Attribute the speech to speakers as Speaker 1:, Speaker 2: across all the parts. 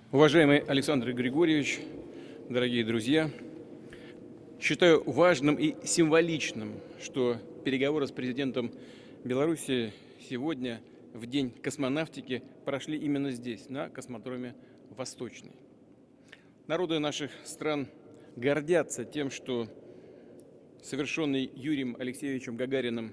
Speaker 1: Уважаемый Александр Григорьевич, дорогие друзья, считаю важным и символичным, что переговоры с президентом Беларуси сегодня, в День космонавтики, прошли именно здесь, на космодроме Восточный. Народы наших стран гордятся тем, что совершенный Юрием Алексеевичем Гагариным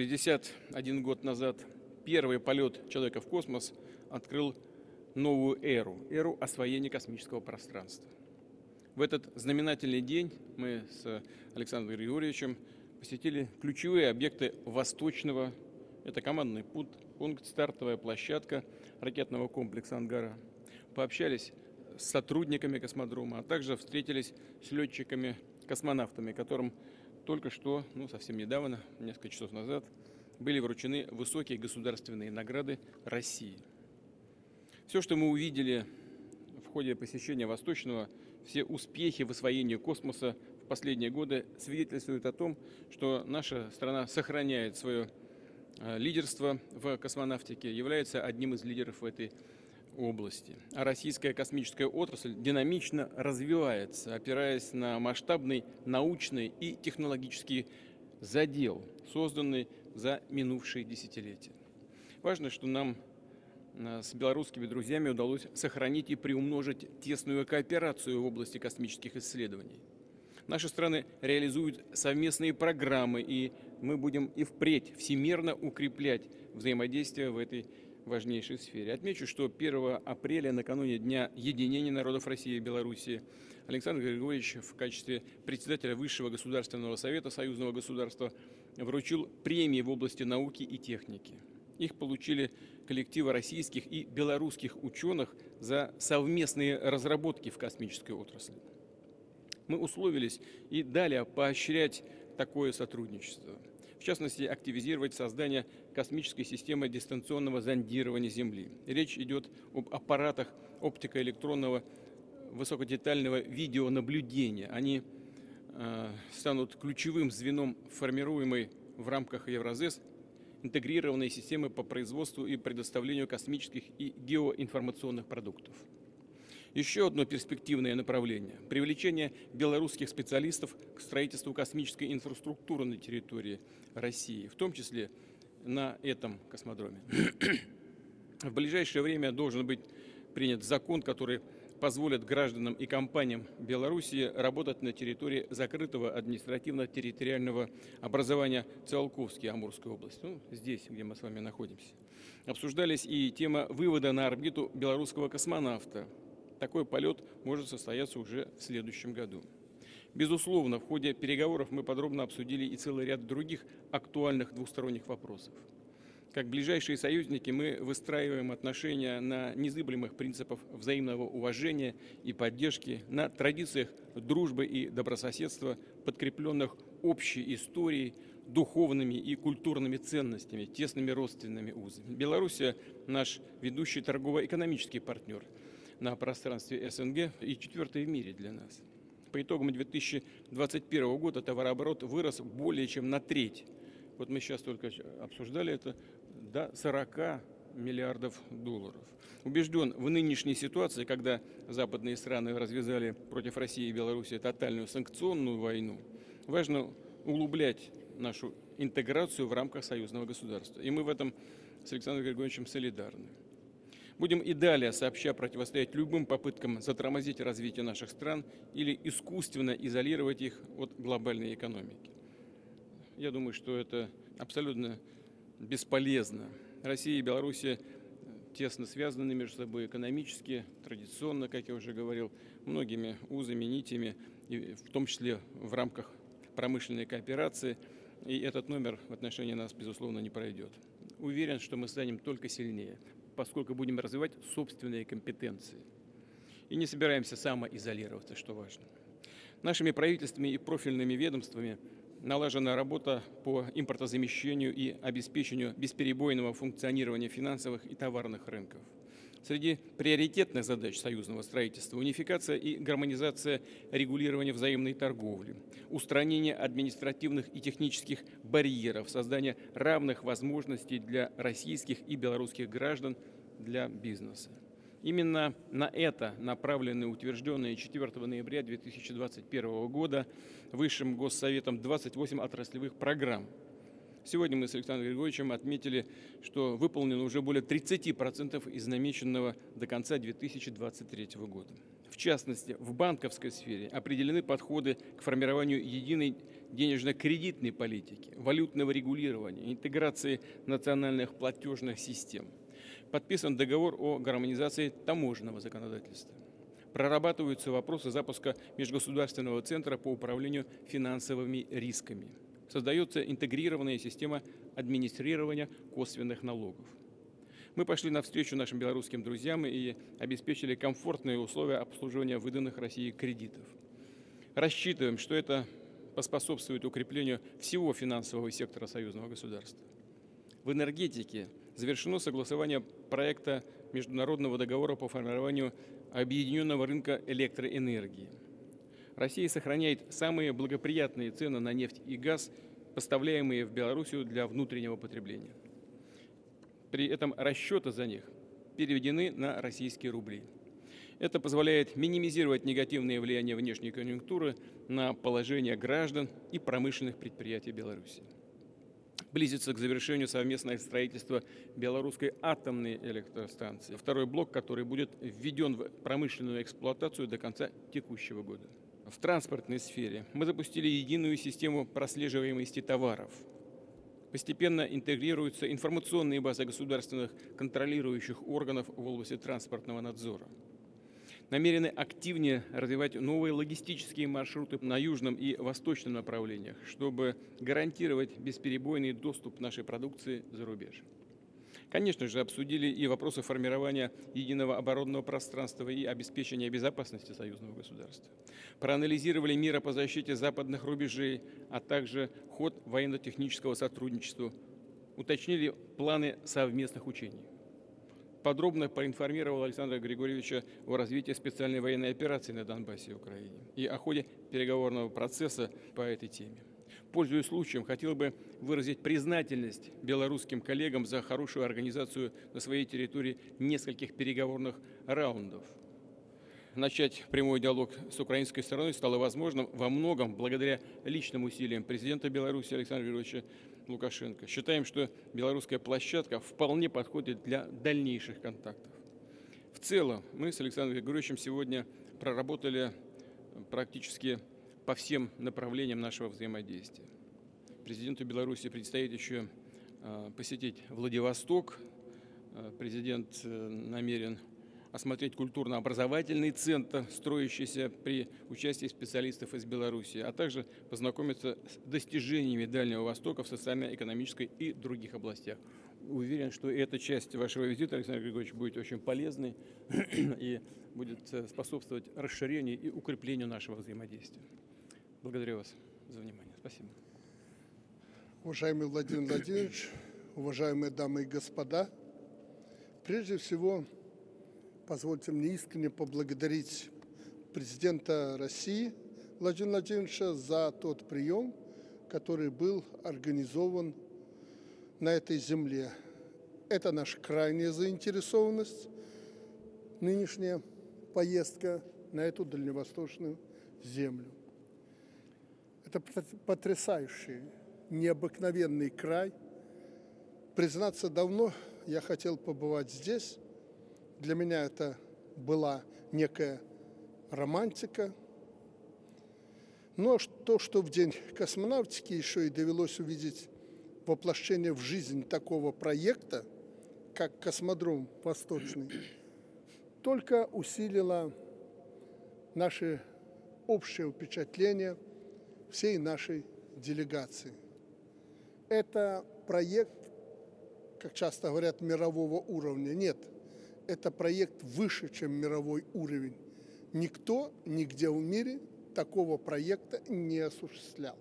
Speaker 1: 61 год назад первый полет человека в космос открыл новую эру освоения космического пространства. В этот знаменательный день мы с Александром Григорьевичем посетили ключевые объекты Восточного. Это командный пункт, стартовая площадка ракетного комплекса «Ангара». Пообщались с сотрудниками космодрома, а также встретились с летчиками-космонавтами, которым только что, совсем недавно, несколько часов назад, были вручены высокие государственные награды России. Все, что мы увидели в ходе посещения Восточного, все успехи в освоении космоса в последние годы свидетельствуют о том, что наша страна сохраняет свое лидерство в космонавтике, является одним из лидеров в этой области. А российская космическая отрасль динамично развивается, опираясь на масштабный научный и технологический задел, созданный за минувшие десятилетия. Важно, что нам с белорусскими друзьями удалось сохранить и приумножить тесную кооперацию в области космических исследований. Наши страны реализуют совместные программы, и мы будем и впредь всемирно укреплять взаимодействие в этой важнейшей сфере. Отмечу, что 1 апреля, накануне Дня единения народов России и Белоруссии, Александр Григорьевич в качестве председателя Высшего государственного совета союзного государства вручил премии в области науки и техники. Их получили коллективы российских и белорусских ученых за совместные разработки в космической отрасли. Мы условились и далее поощрять такое сотрудничество. В частности, активизировать создание космической системы дистанционного зондирования Земли. Речь идет об аппаратах оптико-электронного высокодетального видеонаблюдения. Они станут ключевым звеном формируемой в рамках Евразес интегрированные системы по производству и предоставлению космических и геоинформационных продуктов. Еще одно перспективное направление – привлечение белорусских специалистов к строительству космической инфраструктуры на территории России, в том числе на этом космодроме. В ближайшее время должен быть принят закон, который позволит гражданам и компаниям Белоруссии работать на территории закрытого административно-территориального образования Циолковский, Амурская область, здесь, где мы с вами находимся. Обсуждались и тема вывода на орбиту белорусского космонавта. Такой полет может состояться уже в следующем году. Безусловно, в ходе переговоров мы подробно обсудили и целый ряд других актуальных двусторонних вопросов. Как ближайшие союзники мы выстраиваем отношения на незыблемых принципах взаимного уважения и поддержки, на традициях дружбы и добрососедства, подкрепленных общей историей, духовными и культурными ценностями, тесными родственными узами. Белоруссия – наш ведущий торгово-экономический партнер на пространстве СНГ и 4-й в мире для нас. По итогам 2021 года товарооборот вырос более чем на треть. Вот мы сейчас только обсуждали это, до 40 миллиардов долларов. Убежден, в нынешней ситуации, когда западные страны развязали против России и Беларуси тотальную санкционную войну, важно углублять нашу интеграцию в рамках союзного государства. И мы в этом с Александром Григорьевичем солидарны. Будем и далее сообща противостоять любым попыткам затормозить развитие наших стран или искусственно изолировать их от глобальной экономики. Я думаю, что это абсолютно бесполезно. Россия и Белоруссия тесно связаны между собой экономически, традиционно, как я уже говорил, многими узами, нитями, и в том числе в рамках промышленной кооперации. И этот номер в отношении нас, безусловно, не пройдет. Уверен, что мы станем только сильнее, поскольку будем развивать собственные компетенции. И не собираемся самоизолироваться, что важно. Нашими правительствами и профильными ведомствами налажена работа по импортозамещению и обеспечению бесперебойного функционирования финансовых и товарных рынков. Среди приоритетных задач союзного строительства – унификация и гармонизация регулирования взаимной торговли, устранение административных и технических барьеров, создание равных возможностей для российских и белорусских граждан для бизнеса. Именно на это направлены утвержденные 4 ноября 2021 года Высшим Госсоветом 28 отраслевых программ. Сегодня мы с Александром Григорьевичем отметили, что выполнено уже более 30% из намеченного до конца 2023 года. В частности, в банковской сфере определены подходы к формированию единой денежно-кредитной политики, валютного регулирования, интеграции национальных платежных систем. Подписан договор о гармонизации таможенного законодательства. Прорабатываются вопросы запуска Межгосударственного центра по управлению финансовыми рисками. Создается интегрированная система администрирования косвенных налогов. Мы пошли навстречу нашим белорусским друзьям и обеспечили комфортные условия обслуживания выданных России кредитов. Рассчитываем, что это поспособствует укреплению всего финансового сектора союзного государства. В энергетике завершено согласование проекта международного договора по формированию объединенного рынка электроэнергии. Россия сохраняет самые благоприятные цены на нефть и газ, поставляемые в Белоруссию для внутреннего потребления. При этом расчеты за них переведены на российские рубли. Это позволяет минимизировать негативное влияние внешней конъюнктуры на положение граждан и промышленных предприятий Беларуси. Близится к завершению совместное строительство белорусской атомной электростанции, второй блок, который будет введен в промышленную эксплуатацию до конца текущего года. В транспортной сфере мы запустили единую систему прослеживаемости товаров. Постепенно интегрируются информационные базы государственных контролирующих органов в области транспортного надзора. Намерены активнее развивать новые логистические маршруты на южном и восточном направлениях, чтобы гарантировать бесперебойный доступ нашей продукции за рубеж. Конечно же, обсудили и вопросы формирования единого оборонного пространства и обеспечения безопасности союзного государства. Проанализировали меры по защите западных рубежей, а также ход военно-технического сотрудничества. Уточнили планы совместных учений. Подробно проинформировал Александра Григорьевича о развитии специальной военной операции на Донбассе и Украине и о ходе переговорного процесса по этой теме. Пользуясь случаем, хотел бы выразить признательность белорусским коллегам за хорошую организацию на своей территории нескольких переговорных раундов. Начать прямой диалог с украинской стороной стало возможным во многом благодаря личным усилиям президента Беларуси Александра Григорьевича Лукашенко. Считаем, что белорусская площадка вполне подходит для дальнейших контактов. В целом, мы с Александром Григорьевичем сегодня проработали практически по всем направлениям нашего взаимодействия. Президенту Беларуси предстоит еще посетить Владивосток. Президент намерен осмотреть культурно-образовательный центр, строящийся при участии специалистов из Беларуси, а также познакомиться с достижениями Дальнего Востока в социально-экономической и других областях. Уверен, что эта часть вашего визита, Александр Григорьевич, будет очень полезной и будет способствовать расширению и укреплению нашего взаимодействия. Благодарю вас за внимание. Спасибо.
Speaker 2: Уважаемый Владимир Владимирович, уважаемые дамы и господа, прежде всего, позвольте мне искренне поблагодарить президента России Владимира Владимировича за тот прием, который был организован на этой земле. Это наша крайняя заинтересованность, нынешняя поездка на эту дальневосточную землю. Это потрясающий, необыкновенный край. Признаться, давно я хотел побывать здесь. Для меня это была некая романтика. Но то, что в день космонавтики еще и довелось увидеть воплощение в жизнь такого проекта, как космодром Восточный, только усилило наше общее впечатление всей нашей делегации. Это проект, как часто говорят, мирового уровня. Нет, это проект выше, чем мировой уровень. Никто нигде в мире такого проекта не осуществлял.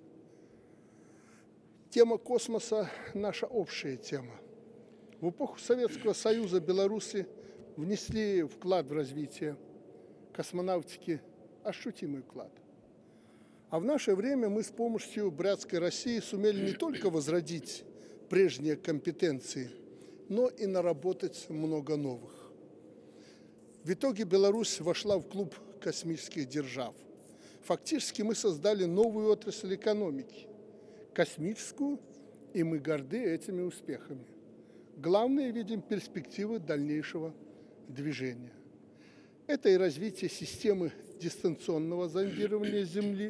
Speaker 2: Тема космоса – наша общая тема. В эпоху Советского Союза белорусы внесли вклад в развитие космонавтики, ощутимый вклад. А в наше время мы с помощью братской России сумели не только возродить прежние компетенции, но и наработать много новых. В итоге Беларусь вошла в клуб космических держав. Фактически мы создали новую отрасль экономики – космическую, и мы горды этими успехами. Главное, видим перспективы дальнейшего движения. Это и развитие системы дистанционного зондирования Земли,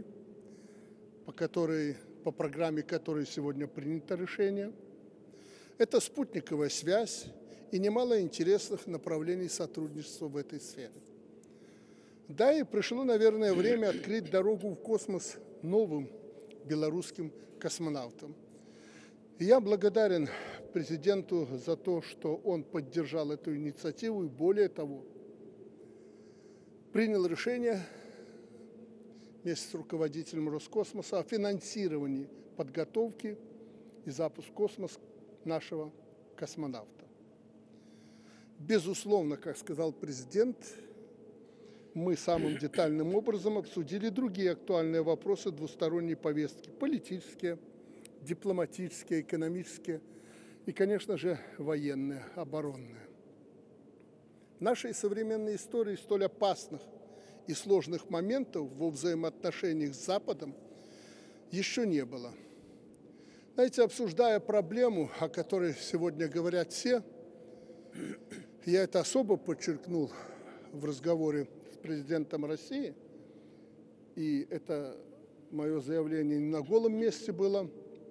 Speaker 2: по программе которой сегодня принято решение. Это спутниковая связь и немало интересных направлений сотрудничества в этой сфере. Да, и пришло, наверное, время открыть дорогу в космос новым белорусским космонавтам. И я благодарен президенту за то, что он поддержал эту инициативу и, более того, принял решение вместе с руководителем Роскосмоса о финансировании подготовки и запуск в космос нашего космонавта. Безусловно, как сказал президент, мы самым детальным образом обсудили другие актуальные вопросы двусторонней повестки – политические, дипломатические, экономические и, конечно же, военные, оборонные. В нашей современной истории столь опасных и сложных моментов во взаимоотношениях с Западом еще не было. Знаете, обсуждая проблему, о которой сегодня говорят все, я это особо подчеркнул в разговоре с президентом России, и это мое заявление не на голом месте было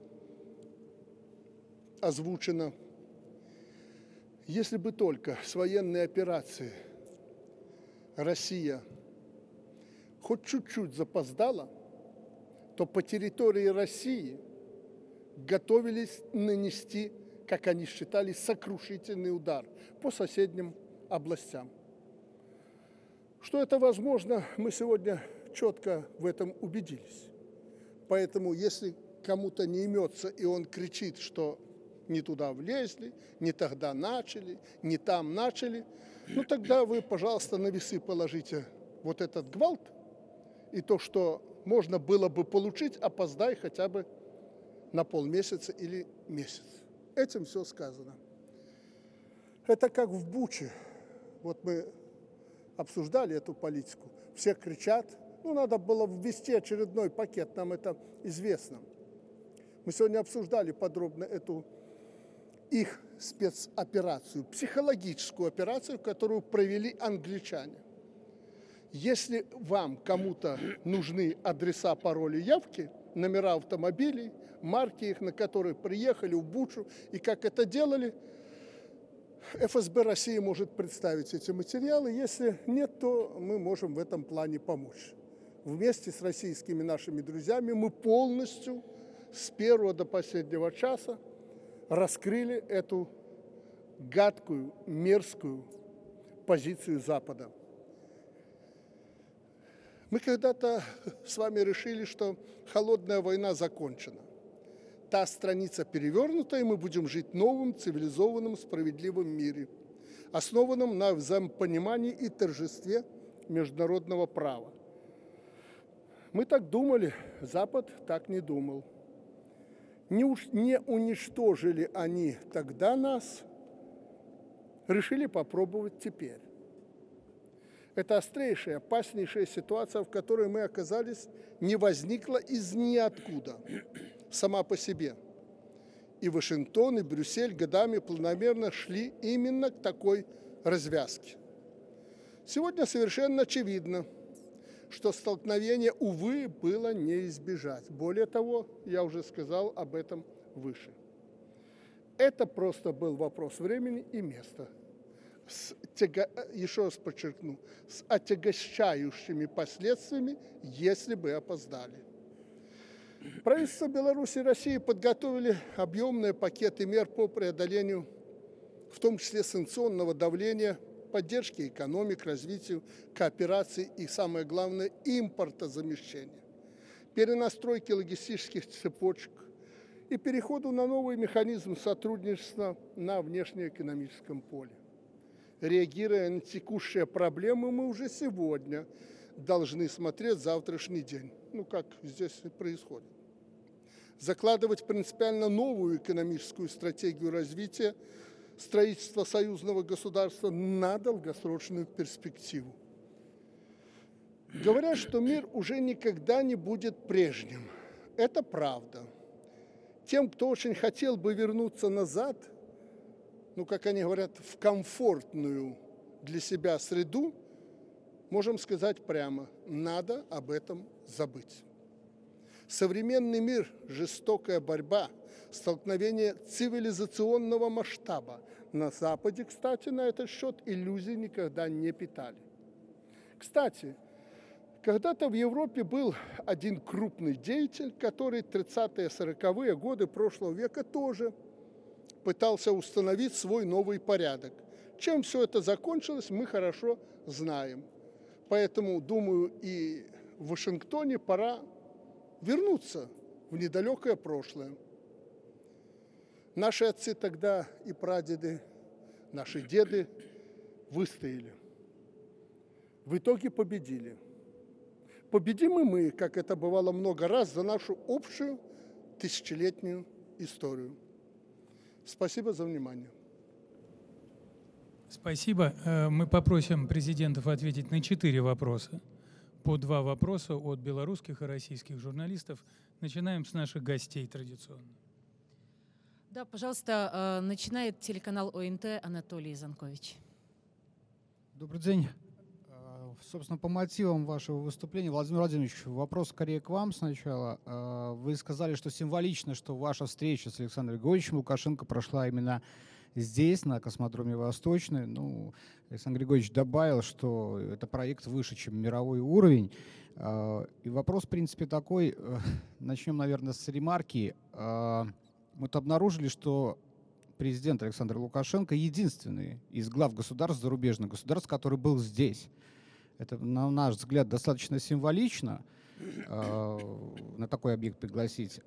Speaker 2: озвучено. Если бы только с военной операции Россия хоть чуть-чуть запоздала, то по территории России готовились нанести, как они считали, сокрушительный удар по соседним областям. Что это возможно, мы сегодня четко в этом убедились. Поэтому, если кому-то не имется, и он кричит, что не туда влезли, не тогда начали, не там начали, ну тогда вы, пожалуйста, на весы положите вот этот гвалт и то, что можно было бы получить, опоздай хотя бы на полмесяца или месяц. Этим все сказано. Это как в Буче. Вот мы обсуждали эту политику. Все кричат, надо было ввести очередной пакет, нам это известно. Мы сегодня обсуждали подробно эту их спецоперацию, психологическую операцию, которую провели англичане. Если вам кому-то нужны адреса, пароли, явки, номера автомобилей, марки их, на которые приехали в Бучу и как это делали, ФСБ России может представить эти материалы. Если нет, то мы можем в этом плане помочь. Вместе с российскими нашими друзьями мы полностью с первого до последнего часа раскрыли эту гадкую, мерзкую позицию Запада. Мы когда-то с вами решили, что холодная война закончена. Та страница перевернута, и мы будем жить в новом, цивилизованном, справедливом мире, основанном на взаимопонимании и торжестве международного права. Мы так думали, Запад так не думал. Не уничтожили они тогда нас, решили попробовать теперь. Это острейшая, опаснейшая ситуация, в которой мы оказались, не возникла из ниоткуда, сама по себе. И Вашингтон, и Брюссель годами планомерно шли именно к такой развязке. Сегодня совершенно очевидно, что столкновение, увы, было не избежать. Более того, я уже сказал об этом выше. Это просто был вопрос времени и места. Еще раз подчеркну, с отягощающими последствиями, если бы опоздали. Правительство Беларуси и России подготовили объемные пакеты мер по преодолению, в том числе санкционного давления, поддержки экономик, развитию, кооперации и, самое главное, импортозамещения, перенастройки логистических цепочек и переходу на новый механизм сотрудничества на внешнеэкономическом поле. Реагируя на текущие проблемы, мы уже сегодня должны смотреть завтрашний день, как здесь и происходит. Закладывать принципиально новую экономическую стратегию развития строительства союзного государства на долгосрочную перспективу. Говорят, что мир уже никогда не будет прежним. Это правда. Тем, кто очень хотел бы вернуться назад, как они говорят, в комфортную для себя среду, можем сказать прямо, надо об этом забыть. Современный мир – жестокая борьба, столкновение цивилизационного масштаба. На Западе, кстати, на этот счет иллюзий никогда не питали. Кстати, когда-то в Европе был один крупный деятель, который 30-е, 40-е годы прошлого века тоже пытался установить свой новый порядок. Чем все это закончилось, мы хорошо знаем. Поэтому, думаю, и в Вашингтоне пора вернуться в недалекое прошлое. Наши отцы тогда и прадеды, наши деды выстояли. В итоге победили. Победим и мы, как это бывало много раз, за нашу общую тысячелетнюю историю. Спасибо за внимание.
Speaker 3: Спасибо. Мы попросим президентов ответить на 4 вопроса. По 2 вопроса от белорусских и российских журналистов. Начинаем с наших гостей традиционно.
Speaker 4: Да, пожалуйста, начинает телеканал ОНТ Анатолий Занкович.
Speaker 5: Добрый день. Собственно, по мотивам вашего выступления, Владимир Владимирович, вопрос скорее к вам сначала. Вы сказали, что символично, что ваша встреча с Александром Григорьевичем Лукашенко прошла именно здесь, на космодроме Восточный. Александр Григорьевич добавил, что это проект выше, чем мировой уровень. И вопрос, в принципе, такой. Начнем, наверное, с ремарки. Мы-то обнаружили, что президент Александр Лукашенко единственный из глав государств, зарубежных государств, который был здесь. Это, на наш взгляд, достаточно символично на такой объект пригласить.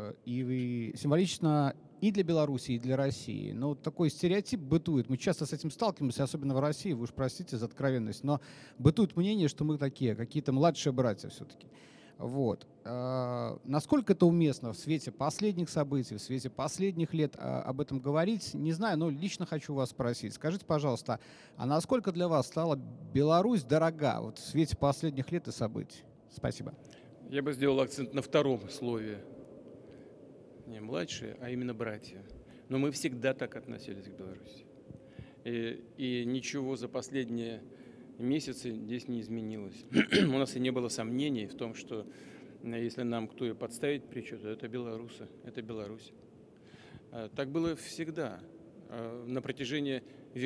Speaker 5: И символично и для Беларуси, и для России. Но такой стереотип бытует. Мы часто с этим сталкиваемся, особенно в России, вы уж простите за откровенность, но бытует мнение, что мы такие, какие-то младшие братья все-таки. Насколько это уместно в свете последних событий, в свете последних лет об этом говорить, не знаю, но лично хочу вас спросить. Скажите, пожалуйста, а насколько для вас стала Беларусь дорога в свете последних лет и событий? Спасибо.
Speaker 1: Я бы сделал акцент на втором слове. Не младшие, а именно братья. Но мы всегда так относились к Беларуси. И ничего за последние месяцы здесь не изменилось. У нас и не было сомнений в том, что если нам кто и подставить плечо, то это белорусы, это Беларусь. Так было всегда на протяжении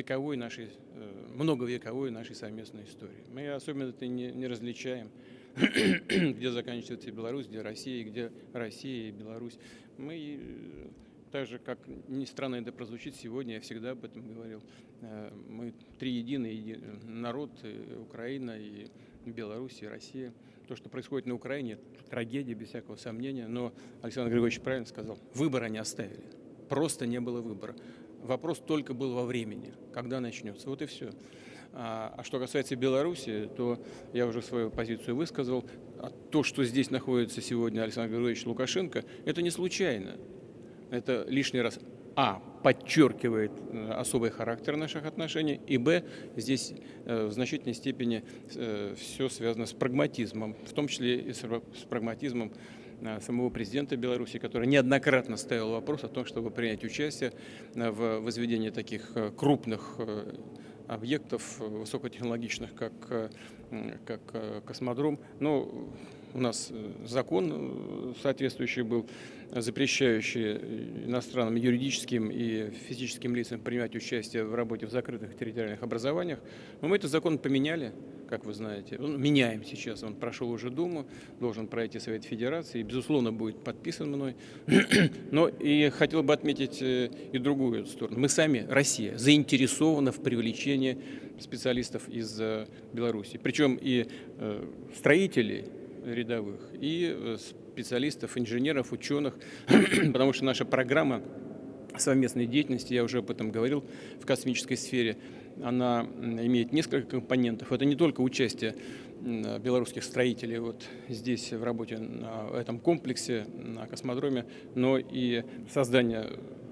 Speaker 1: многовековой нашей совместной истории. Мы особенно это не различаем, где заканчивается Беларусь, где Россия и Беларусь. Мы, так же, как ни странно это прозвучит сегодня, я всегда об этом говорил, мы триединый народ, и Украина, и Беларусь, и Россия. То, что происходит на Украине, трагедия, без всякого сомнения, но Александр Григорьевич правильно сказал, выбора не оставили, просто не было выбора. Вопрос только был во времени, когда начнется, вот и все. А что касается Беларуси, то я уже свою позицию высказал. То, что здесь находится сегодня Александр Григорьевич Лукашенко, это не случайно. Это лишний раз, подчеркивает особый характер наших отношений, и, здесь в значительной степени все связано с прагматизмом, в том числе и с прагматизмом самого президента Беларуси, который неоднократно ставил вопрос о том, чтобы принять участие в возведении таких крупных объектов высокотехнологичных, как космодром. Но у нас закон соответствующий был, запрещающий иностранным юридическим и физическим лицам принимать участие в работе в закрытых территориальных образованиях. Но мы этот закон поменяли, как вы знаете. Меняем сейчас. Он прошел уже Думу, должен пройти Совет Федерации, и, безусловно, будет подписан мной. Но и хотел бы отметить и другую сторону. Мы сами, Россия, заинтересована в привлечении специалистов из Беларуси. Причем и строителей рядовых, и специалистов, инженеров, ученых, потому что наша программа совместной деятельности, я уже об этом говорил, в космической сфере, она имеет несколько компонентов. Это не только участие белорусских строителей вот здесь в работе на этом комплексе, на космодроме, но и создание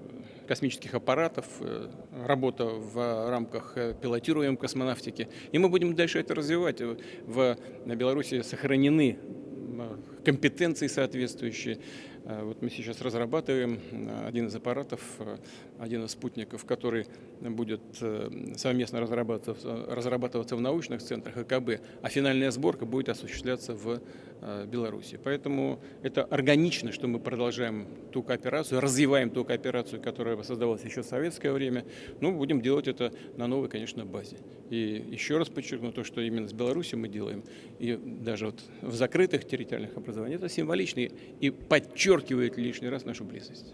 Speaker 1: космических аппаратов, работа в рамках пилотируемой космонавтики. И мы будем дальше это развивать. В Беларуси сохранены компетенции соответствующие. Вот мы сейчас разрабатываем один из аппаратов, один из спутников, который будет совместно разрабатываться в научных центрах ИКБ, а финальная сборка будет осуществляться в Беларуси. Поэтому это органично, что мы продолжаем ту кооперацию, развиваем ту кооперацию, которая создавалась еще в советское время, но будем делать это на новой, конечно, базе. И еще раз подчеркну то, что именно с Беларусью мы делаем, и даже вот в закрытых территориальных образованиях, это символично и подчеркивает лишний раз нашу близость.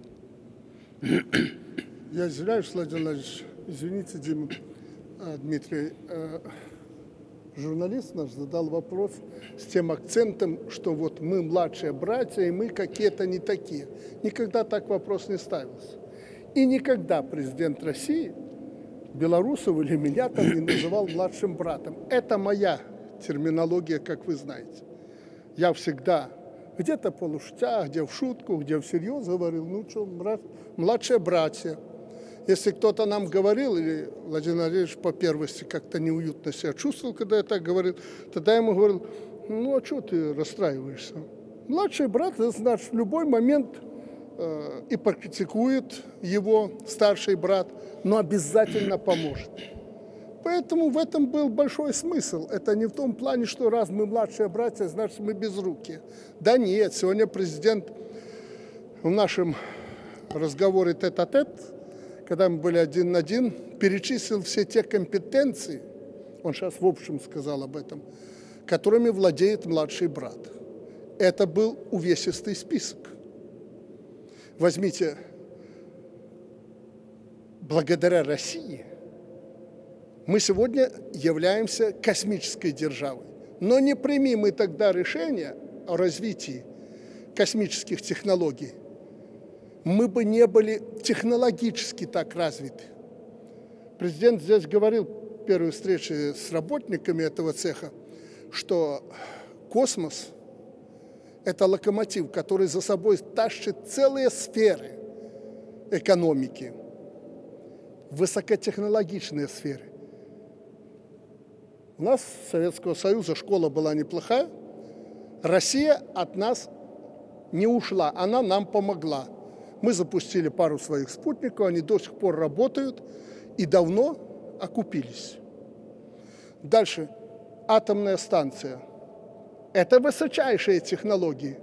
Speaker 2: Я извиняюсь, Владимир Владимирович, извините, Дима, Дмитрий, журналист наш задал вопрос с тем акцентом, что вот мы младшие братья, и мы какие-то не такие. Никогда так вопрос не ставился. И никогда президент России белорусов или меня там не называл младшим братом. Это моя терминология, как вы знаете. Я всегда где-то полушутя, где в шутку, где всерьез говорил, ну что, младшие братья. Если кто-то нам говорил, или Владимир Владимирович по первости как-то неуютно себя чувствовал, когда я так говорил, тогда я ему говорил, ну а что ты расстраиваешься? Младший брат, это значит, в любой момент и практикует его старший брат, но обязательно поможет. Поэтому в этом был большой смысл. Это не в том плане, что раз мы младшие братья, значит мы безрукие. Да нет, сегодня президент в нашем разговоре тет-а-тет, когда мы были один на один, перечислил все те компетенции, он сейчас в общем сказал об этом, которыми владеет младший брат. Это был увесистый список. Возьмите, благодаря России мы сегодня являемся космической державой. Но не прими мы тогда решение о развитии космических технологий, мы бы не были технологически так развиты. Президент здесь говорил в первой встрече с работниками этого цеха, что космос – это локомотив, который за собой тащит целые сферы экономики, высокотехнологичные сферы. У нас, Советского Союза, школа была неплохая. Россия от нас не ушла, она нам помогла. Мы запустили пару своих спутников, они до сих пор работают и давно окупились. Дальше. Атомная станция. Это высочайшие технологии.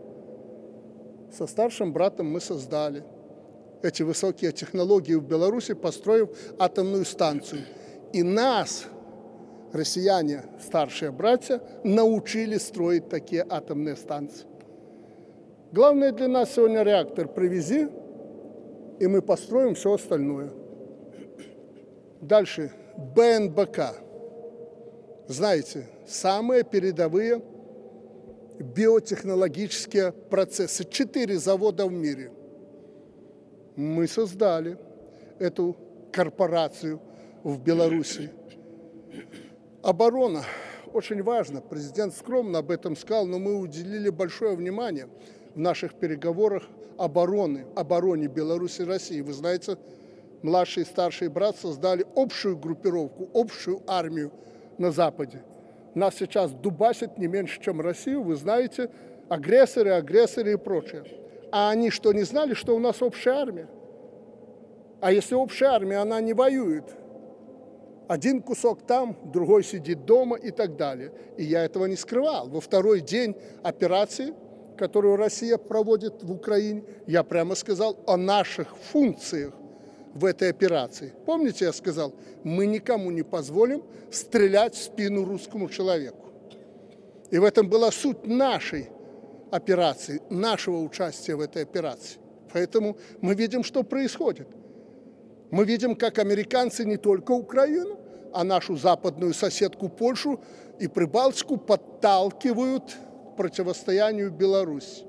Speaker 2: Со старшим братом мы создали эти высокие технологии в Беларуси, построив атомную станцию. И нас, россияне, старшие братья, научили строить такие атомные станции. Главное для нас сегодня реактор привези, и мы построим все остальное. Дальше. БНБК. Знаете, самые передовые биотехнологические процессы. 4 завода в мире. Мы создали эту корпорацию в Беларуси. Оборона. Очень важно. Президент скромно об этом сказал, но мы уделили большое внимание в наших переговорах обороне Беларуси и России. Вы знаете, младший и старший брат создали общую группировку, общую армию на Западе. Нас сейчас дубасят не меньше, чем Россию. Вы знаете, агрессоры и прочее. А они что, не знали, что у нас общая армия? А если общая армия, она не воюет. Один кусок там, другой сидит дома и так далее. И я этого не скрывал. Во второй день операции, которую Россия проводит в Украине, я прямо сказал о наших функциях в этой операции. Помните, я сказал, мы никому не позволим стрелять в спину русскому человеку. И в этом была суть нашей операции, нашего участия в этой операции. Поэтому мы видим, что происходит. Мы видим, как американцы не только Украину, а нашу западную соседку Польшу и Прибалтику подталкивают к противостоянию Беларуси.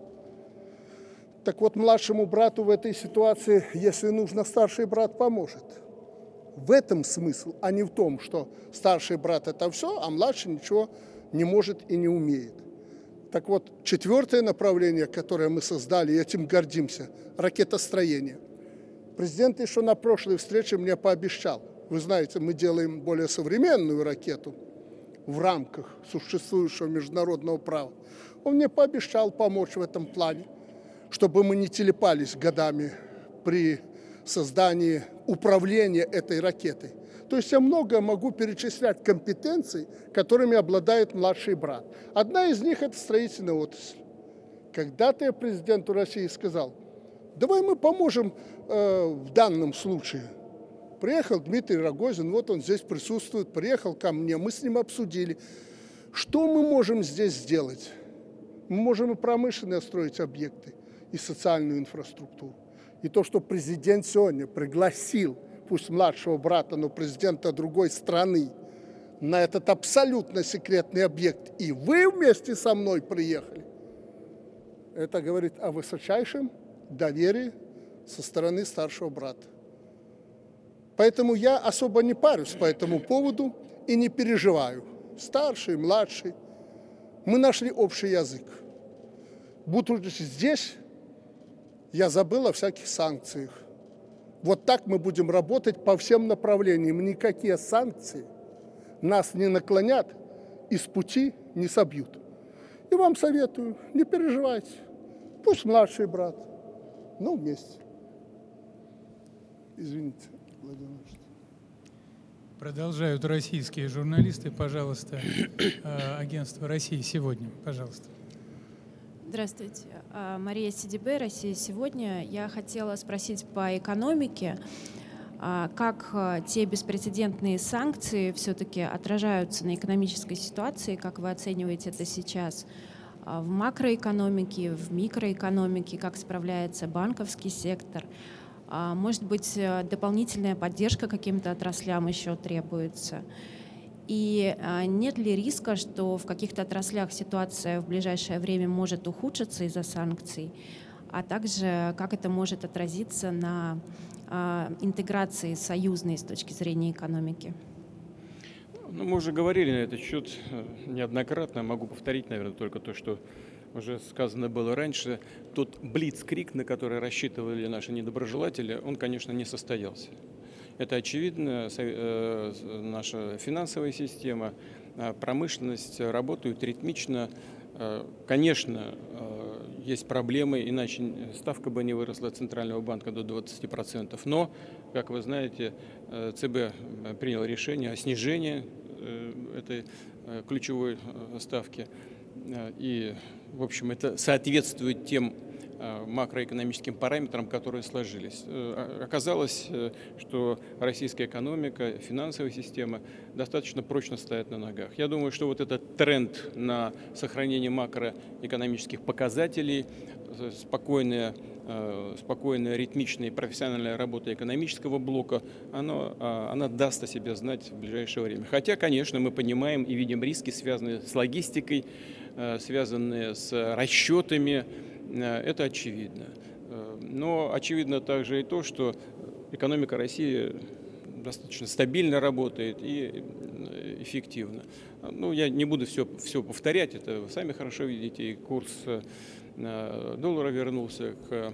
Speaker 2: Так вот, младшему брату в этой ситуации, если нужно, старший брат поможет. В этом смысл, а не в том, что старший брат – это все, а младший ничего не может и не умеет. Так вот, 4-е направление, которое мы создали, и этим гордимся – ракетостроение. Президент еще на прошлой встрече мне пообещал. Вы знаете, мы делаем более современную ракету в рамках существующего международного права. Он мне пообещал помочь в этом плане, чтобы мы не телепались годами при создании управления этой ракетой. То есть я много могу перечислять компетенций, которыми обладает младший брат. Одна из них – это строительная отрасль. Когда-то я президенту России сказал: давай мы поможем в данном случае. Приехал Дмитрий Рогозин, вот он здесь присутствует, приехал ко мне, мы с ним обсудили, что мы можем здесь сделать. Мы можем и промышленные строить объекты, и социальную инфраструктуру. И то, что президент сегодня пригласил, пусть младшего брата, но президента другой страны, на этот абсолютно секретный объект, и вы вместе со мной приехали, это говорит о высочайшем доверии со стороны старшего брата. Поэтому я особо не парюсь по этому поводу и не переживаю. Старший, младший. Мы нашли общий язык. Будучи здесь, я забыл о всяких санкциях. Вот так мы будем работать по всем направлениям. Никакие санкции нас не наклонят и с пути не собьют. И вам советую, не переживайте. Пусть младший брат, но вместе. Извините, Владимир Ильич.
Speaker 3: Продолжают российские журналисты. Пожалуйста, агентство «Россия сегодня». Пожалуйста.
Speaker 6: Здравствуйте. Мария Сидибе, «Россия сегодня». Я хотела спросить по экономике, как те беспрецедентные санкции все-таки отражаются на экономической ситуации, как вы оцениваете это сейчас в макроэкономике, в микроэкономике, как справляется банковский сектор. Может быть, дополнительная поддержка каким-то отраслям еще требуется? И нет ли риска, что в каких-то отраслях ситуация в ближайшее время может ухудшиться из-за санкций, а также как это может отразиться на интеграции союзной с точки зрения экономики?
Speaker 1: Ну, мы уже говорили на этот счет неоднократно. Могу повторить, наверное, только то, что уже сказано было раньше. Тот блицкриг, на который рассчитывали наши недоброжелатели, он, конечно, не состоялся. Это очевидно. Наша финансовая система, промышленность работают ритмично. Конечно, есть проблемы, иначе ставка бы не выросла Центрального банка до 20%. Но, как вы знаете, ЦБ принял решение о снижении этой ключевой ставки. И, в общем, это соответствует тем макроэкономическим параметрам, которые сложились. Оказалось, что российская экономика, финансовая система достаточно прочно стоят на ногах. Я думаю, что вот этот тренд на сохранение макроэкономических показателей, спокойная, ритмичная и профессиональная работа экономического блока, она даст о себе знать в ближайшее время. Хотя, конечно, мы понимаем и видим риски, связанные с логистикой, связанные с расчетами. Это очевидно. Но очевидно также и то, что экономика России достаточно стабильно работает и эффективно. Ну, я не буду все повторять, это вы сами хорошо видите, и курс доллара вернулся к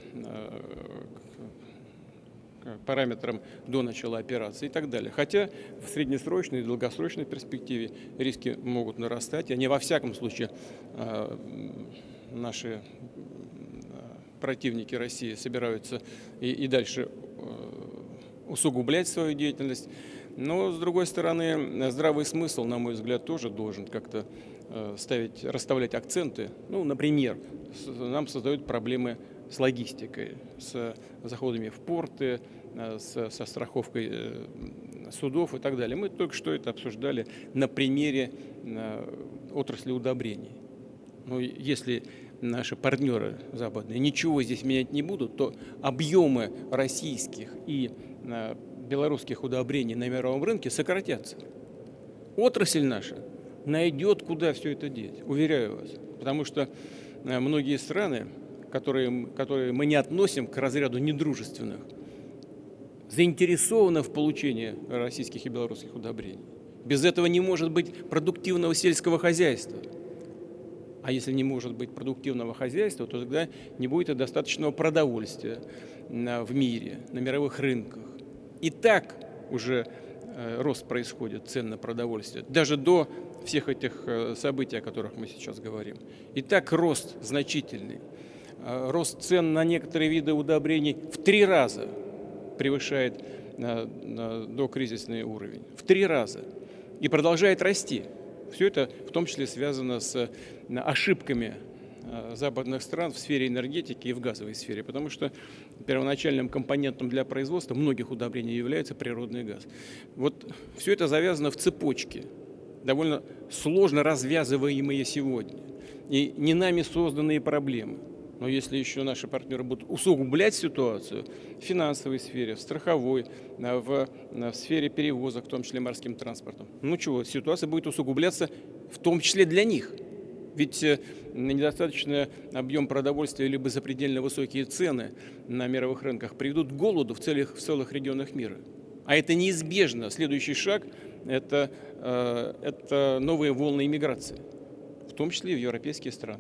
Speaker 1: параметрам до начала операции и так далее. Хотя в среднесрочной и долгосрочной перспективе риски могут нарастать, и они во всяком случае наши противники России собираются и дальше усугублять свою деятельность. Но, с другой стороны, здравый смысл, на мой взгляд, тоже должен как-то расставлять акценты. Ну, например, нам создают проблемы с логистикой, с заходами в порты, со страховкой судов и так далее. Мы только что это обсуждали на примере отрасли удобрений. Но если наши партнеры западные ничего здесь менять не будут, то объемы российских и белорусских удобрений на мировом рынке сократятся. Отрасль наша найдет, куда все это деть, уверяю вас. Потому что многие страны, которые мы не относим к разряду недружественных, заинтересованы в получении российских и белорусских удобрений. Без этого не может быть продуктивного сельского хозяйства. А если не может быть продуктивного хозяйства, то тогда не будет и достаточного продовольствия в мире, на мировых рынках. И так уже рост происходит цен на продовольствие, даже до всех этих событий, о которых мы сейчас говорим. И так рост значительный. Рост цен на некоторые виды удобрений в 3 раза превышает докризисный уровень. В 3 раза. И продолжает расти. Все это в том числе связано с ошибками западных стран в сфере энергетики и в газовой сфере, потому что первоначальным компонентом для производства многих удобрений является природный газ. Вот все это завязано в цепочке, довольно сложно развязываемые сегодня, и не нами созданные проблемы. Но если еще наши партнеры будут усугублять ситуацию в финансовой сфере, в страховой, в сфере перевозок, в том числе морским транспортом, ну чего, ситуация будет усугубляться в том числе для них. Ведь недостаточный объем продовольствия либо запредельно высокие цены на мировых рынках приведут к голоду в целых регионах мира. А это неизбежно. Следующий шаг – это новые волны иммиграции, в том числе и в европейские страны.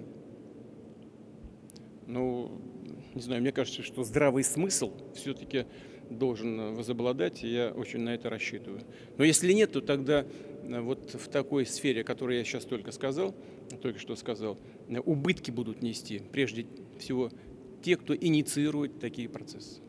Speaker 1: Ну, не знаю, мне кажется, что здравый смысл все-таки должен возобладать, и я очень на это рассчитываю. Но если нет, то тогда вот в такой сфере, которую я сейчас только что сказал, убытки будут нести прежде всего те, кто инициирует такие процессы.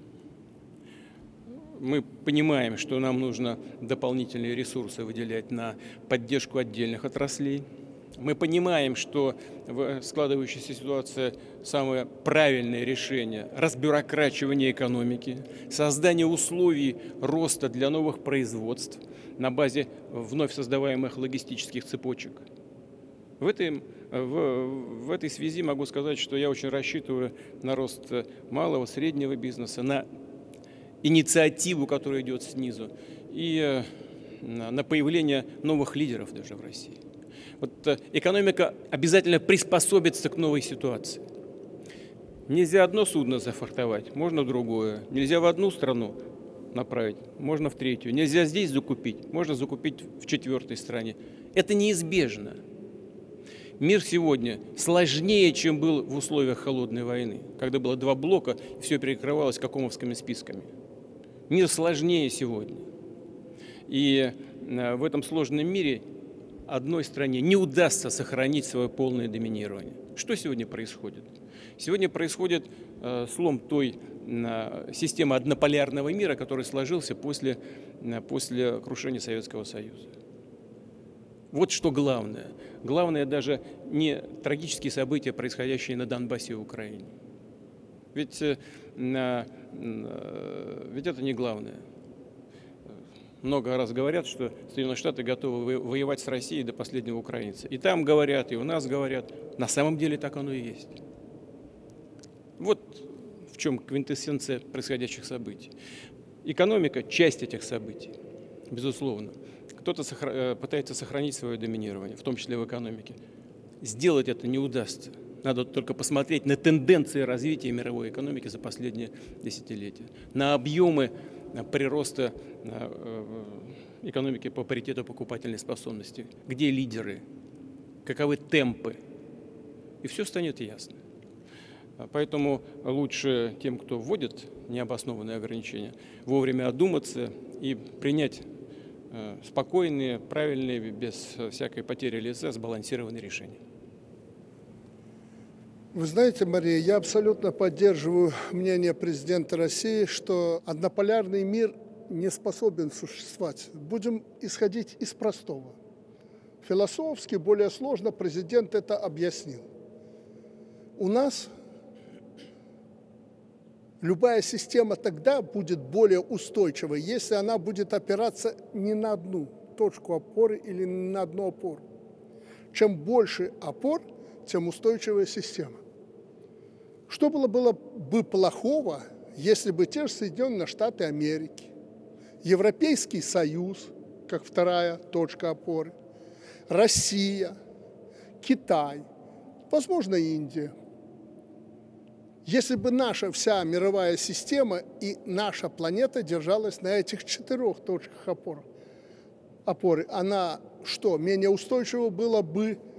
Speaker 1: Мы понимаем, что нам нужно дополнительные ресурсы выделять на поддержку отдельных отраслей. Мы понимаем, что в складывающейся ситуации самое правильное решение – разбюрокрачивание экономики, создание условий роста для новых производств на базе вновь создаваемых логистических цепочек. В этой связи могу сказать, что я очень рассчитываю на рост малого, среднего бизнеса, на инициативу, которая идет снизу, и на появление новых лидеров даже в России. Вот экономика обязательно приспособится к новой ситуации. Нельзя одно судно зафрахтовать, можно другое. Нельзя в одну страну направить, можно в третью. Нельзя здесь закупить, можно закупить в 4-й стране. Это неизбежно. Мир сегодня сложнее, чем был в условиях холодной войны, когда было 2 блока, и все перекрывалось какомовскими списками. Мир сложнее сегодня. И в этом сложном мире одной стране не удастся сохранить свое полное доминирование. Что сегодня происходит? Сегодня происходит слом той системы однополярного мира, который сложился после крушения Советского Союза. Вот что главное. Главное даже не трагические события, происходящие на Донбассе и Украине. Ведь это не главное. Много раз говорят, что Соединенные Штаты готовы воевать с Россией до последнего украинца. И там говорят, и у нас говорят. На самом деле так оно и есть. Вот в чем квинтэссенция происходящих событий. Экономика – часть этих событий, безусловно. Кто-то пытается сохранить свое доминирование, в том числе в экономике. Сделать это не удастся. Надо только посмотреть на тенденции развития мировой экономики за последние десятилетия, на объемы прироста экономики по паритету покупательной способности, где лидеры, каковы темпы, и все станет ясно. Поэтому лучше тем, кто вводит необоснованные ограничения, вовремя одуматься и принять спокойные, правильные, без всякой потери лица, сбалансированные решения.
Speaker 2: Вы знаете, Мария, я абсолютно поддерживаю мнение президента России, что однополярный мир не способен существовать. Будем исходить из простого. Философски, более сложно, президент это объяснил. У нас любая система тогда будет более устойчивой, если она будет опираться не на одну точку опоры или на одну опору. Чем больше опор, тем устойчивая система. Что было бы плохого, если бы те же Соединенные Штаты Америки, Европейский Союз, как вторая точка опоры, Россия, Китай, возможно, Индия. Если бы наша вся мировая система и наша планета держалась на этих 4 точках опоры, она что, менее устойчива была бы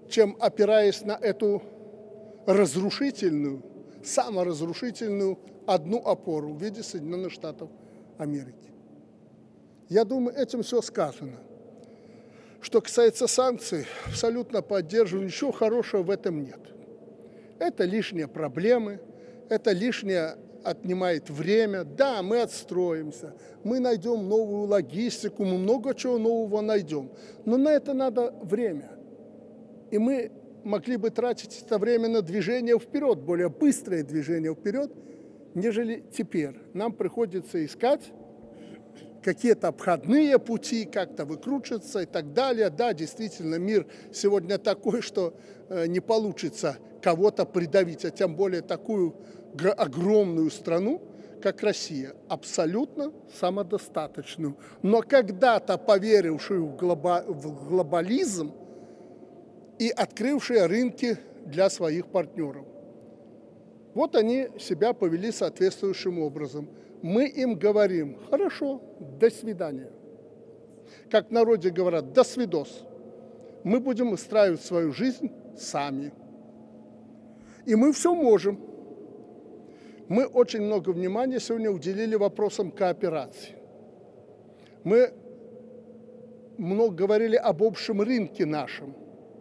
Speaker 2: чем опираясь на эту разрушительную, саморазрушительную одну опору в виде Соединенных Штатов Америки. Я думаю, этим все сказано. Что касается санкций, абсолютно поддерживаю, ничего хорошего в этом нет. Это лишние проблемы, это лишнее отнимает время. Да, мы отстроимся, мы найдем новую логистику, мы много чего нового найдем. Но на это надо время. И мы могли бы тратить это время на движение вперед, более быстрое движение вперед, нежели теперь. Нам приходится искать какие-то обходные пути, как-то выкручиваться и так далее. Да, действительно, мир сегодня такой, что не получится кого-то придавить, а тем более такую огромную страну, как Россия, абсолютно самодостаточную. Но когда-то поверившую в глобализм и открывшие рынки для своих партнеров. Вот они себя повели соответствующим образом. Мы им говорим: хорошо, до свидания. Как в народе говорят: до свидос. Мы будем устраивать свою жизнь сами. И мы все можем. Мы очень много внимания сегодня уделили вопросам кооперации. Мы много говорили об общем рынке нашем.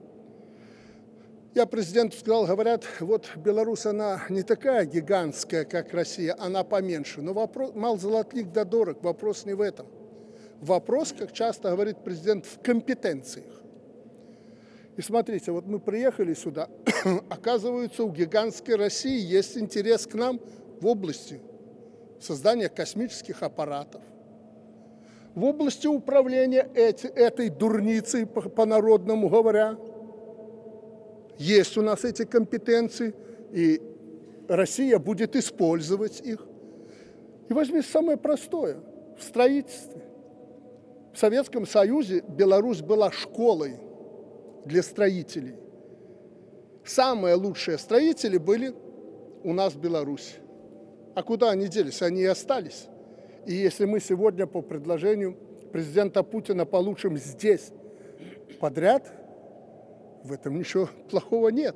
Speaker 2: Я президенту сказал, говорят, вот Беларусь, она не такая гигантская, как Россия, она поменьше. Но вопрос, мал золотник да дорог, вопрос не в этом. Вопрос, как часто говорит президент, в компетенциях. И смотрите, вот мы приехали сюда, оказывается, у гигантской России есть интерес к нам в области создания космических аппаратов, в области управления этой дурницей, по-народному говоря. Есть у нас эти компетенции, и Россия будет использовать их. И возьми самое простое – в строительстве. В Советском Союзе Беларусь была школой для строителей. Самые лучшие строители были у нас в Беларуси. А куда они делись? Они и остались. И если мы сегодня по предложению президента Путина получим здесь подряд, в этом ничего плохого нет.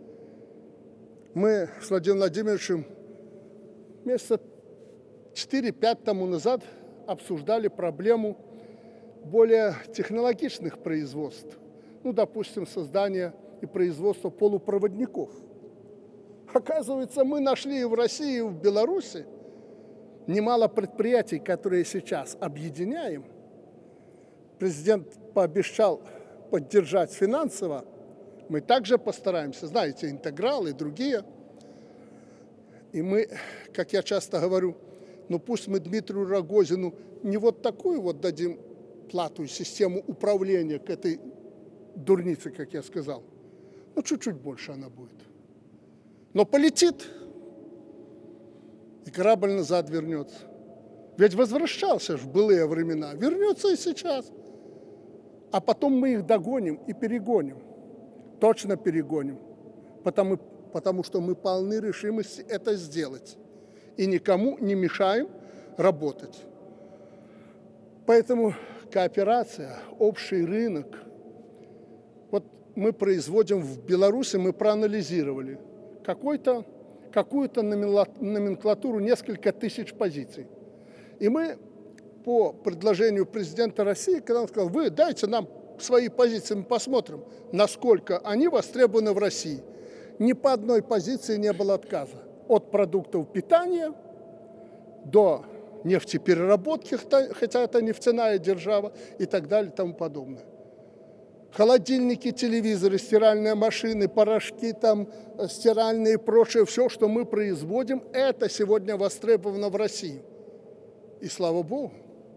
Speaker 2: Мы с Владимиром Владимировичем месяца 4-5 тому назад обсуждали проблему более технологичных производств. Ну, допустим, создание и производство полупроводников. Оказывается, мы нашли и в России, и в Беларуси немало предприятий, которые сейчас объединяем. Президент пообещал поддержать финансово. Мы также постараемся, знаете, Интеграл и другие. И мы, как я часто говорю, ну пусть мы Дмитрию Рогозину не вот такую вот дадим плату и систему управления к этой дурнице, как я сказал, ну чуть-чуть больше она будет. Но полетит, и корабль назад вернется. Ведь возвращался в былые времена, вернется и сейчас. А потом мы их догоним и перегоним. Точно перегоним. Потому что мы полны решимости это сделать. И никому не мешаем работать. Поэтому кооперация, общий рынок. Вот мы производим в Беларуси, мы проанализировали какую-то номенклатуру, несколько тысяч позиций. И мы по предложению президента России, когда он сказал: вы дайте нам свои позиции, мы посмотрим, насколько они востребованы в России. Ни по одной позиции не было отказа. От продуктов питания до нефтепереработки, хотя это нефтяная держава, и так далее и тому подобное. Холодильники, телевизоры, стиральные машины, порошки, там, стиральные и прочее, все, что мы производим, это сегодня востребовано в России. И слава Богу.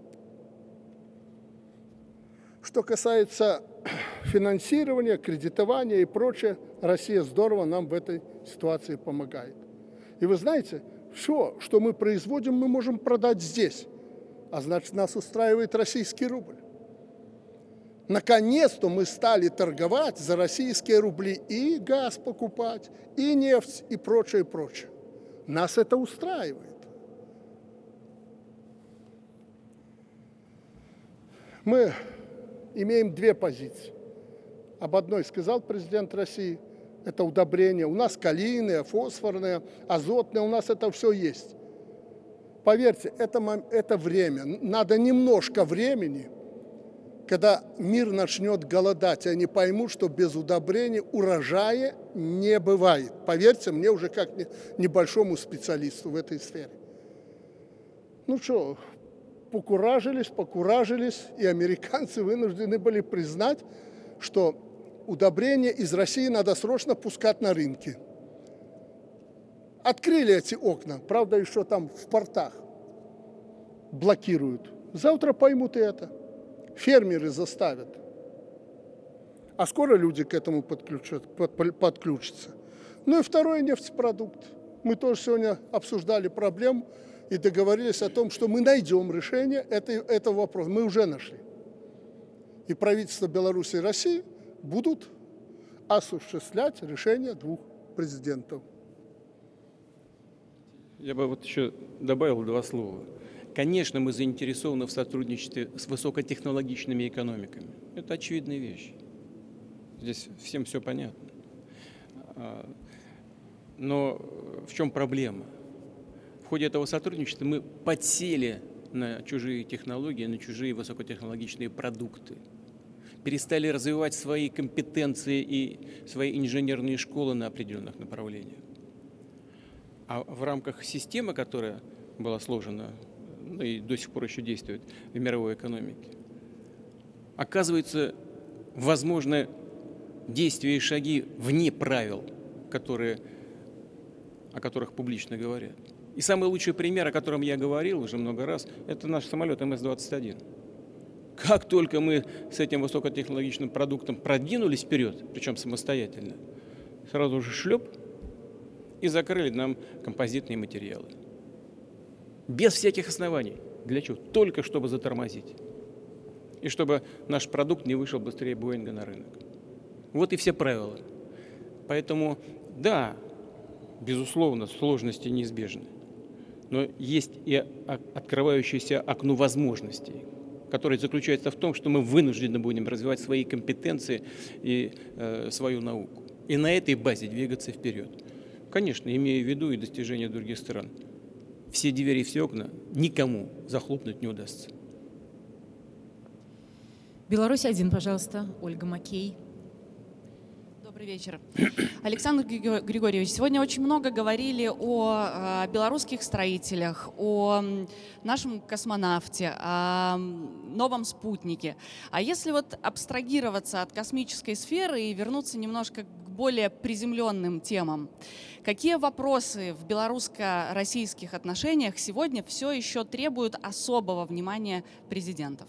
Speaker 2: Что касается финансирования, кредитования и прочее, Россия здорово нам в этой ситуации помогает. И вы знаете, все, что мы производим, мы можем продать здесь. А значит, нас устраивает российский рубль. Наконец-то мы стали торговать за российские рубли и газ покупать, и нефть, и прочее, и прочее. Нас это устраивает. Мы имеем две позиции. об одной сказал президент России, это удобрение. У нас калийное, фосфорное, азотное, у нас это все есть. Поверьте, это время. Надо немножко времени, когда мир начнет голодать, и они поймут, что без удобрений урожая не бывает. Поверьте мне уже как небольшому специалисту в этой сфере. Ну что, покуражились, и американцы вынуждены были признать, что удобрения из России надо срочно пускать на рынки. Открыли эти окна, правда, еще там в портах блокируют. Завтра поймут и это. Фермеры заставят. А скоро люди к этому подключатся. Ну и второй нефтепродукт. Мы тоже сегодня обсуждали проблему и договорились о том, что мы найдем решение этого вопроса. Мы уже нашли. И правительство Беларуси и России будут осуществлять решение двух президентов.
Speaker 1: Я бы вот еще добавил два слова. Конечно, мы заинтересованы в сотрудничестве с высокотехнологичными экономиками. Это очевидная вещь. Здесь всем все понятно. Но в чем проблема? В ходе этого сотрудничества мы подсели на чужие технологии, на чужие высокотехнологичные продукты. Перестали развивать свои компетенции и свои инженерные школы на определенных направлениях. А в рамках системы, которая была сложена, ну и до сих пор еще действует в мировой экономике, оказывается, возможны действия и шаги вне правил, о которых публично говорят. И самый лучший пример, о котором я говорил уже много раз, это наш самолет МС-21. Как только мы с этим высокотехнологичным продуктом продвинулись вперед, причем самостоятельно, сразу же шлеп и закрыли нам композитные материалы. Без всяких оснований. Для чего? Только чтобы затормозить. И чтобы наш продукт не вышел быстрее Боинга на рынок. Вот и все правила. Поэтому, да, безусловно, сложности неизбежны. Но есть и открывающееся окно возможностей, которое заключается в том, что мы вынуждены будем развивать свои компетенции и свою науку. И на этой базе двигаться вперед. Конечно, имея в виду и достижения других стран. Все двери и все окна никому захлопнуть не удастся.
Speaker 4: Беларусь-1, пожалуйста, Ольга Макей.
Speaker 7: Добрый вечер. Александр Григорьевич, сегодня очень много говорили о белорусских строителях, о нашем космонавте, о новом спутнике. А если вот абстрагироваться от космической сферы и вернуться немножко к более приземленным темам, какие вопросы в белорусско-российских отношениях сегодня все еще требуют особого внимания президентов?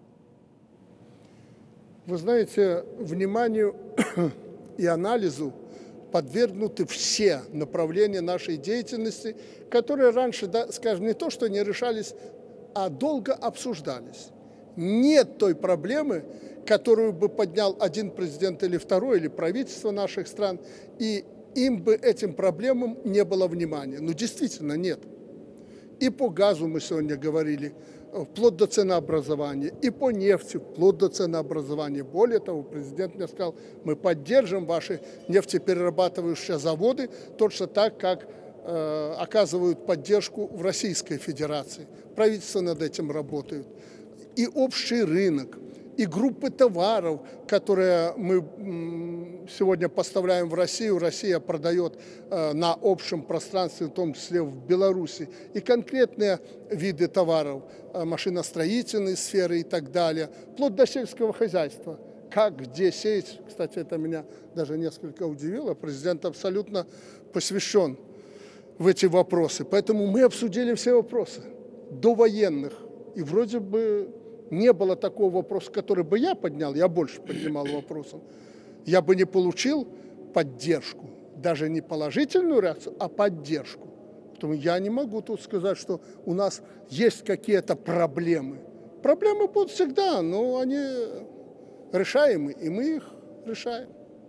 Speaker 2: Вы знаете, вниманию и анализу подвергнуты все направления нашей деятельности, которые раньше, да, скажем, не то, что не решались, а долго обсуждались. Нет той проблемы, которую бы поднял один президент или второй, или правительство наших стран, и им бы этим проблемам не было внимания. Ну, действительно, нет. И по газу мы сегодня говорили, вплоть до ценообразования, и по нефти, вплоть до ценообразования. Более того, президент мне сказал, мы поддержим ваши нефтеперерабатывающие заводы точно так, как оказывают поддержку в Российской Федерации. Правительство над этим работает. И общий рынок, и группы товаров, которые мы сегодня поставляем в Россию, Россия продает на общем пространстве, в том числе в Беларуси, и конкретные виды товаров, машиностроительной сферы и так далее, вплоть до сельского хозяйства. Как, где сеять, кстати, это меня даже несколько удивило, президент абсолютно посвящен в эти вопросы. Поэтому мы обсудили все вопросы до военных, и вроде бы не было такого вопроса, который бы я поднял, я больше поднимал вопросов, я бы не получил поддержку, даже не положительную реакцию, а поддержку. Поэтому я не могу тут сказать, что у нас есть какие-то проблемы. Проблемы будут всегда, но они решаемы, и мы их решаем.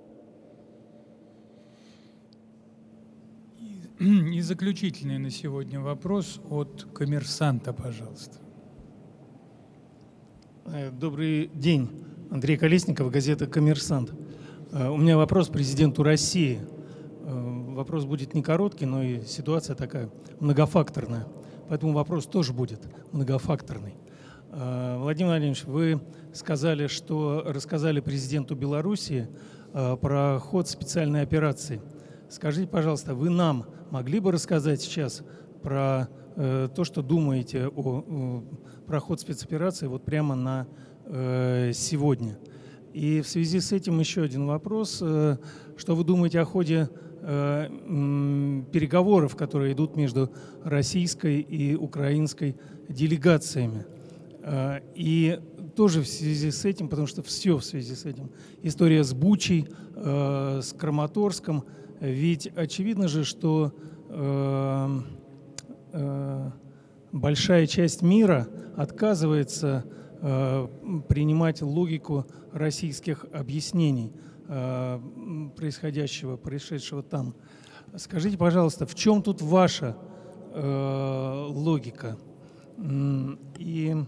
Speaker 3: И заключительный на сегодня вопрос от «Коммерсанта», пожалуйста.
Speaker 8: Добрый день. Андрей Колесников, газета «Коммерсант».
Speaker 3: У меня вопрос президенту России. Вопрос будет не короткий, но и ситуация такая многофакторная. Поэтому вопрос тоже будет многофакторный. Владимир Владимирович, вы рассказали президенту Белоруссии про ход специальной операции. Скажите, пожалуйста, вы нам могли бы рассказать сейчас про то, что думаете про ход спецоперации вот прямо на сегодня? И в связи с этим еще один вопрос. Что вы думаете о ходе переговоров, которые идут между российской и украинской делегациями? И тоже в связи с этим, потому что все в связи с этим, история с Бучей, с Краматорском, ведь очевидно же, что большая часть мира отказывается принимать логику российских объяснений происшедшего там. Скажите, пожалуйста, в чем тут ваша логика? И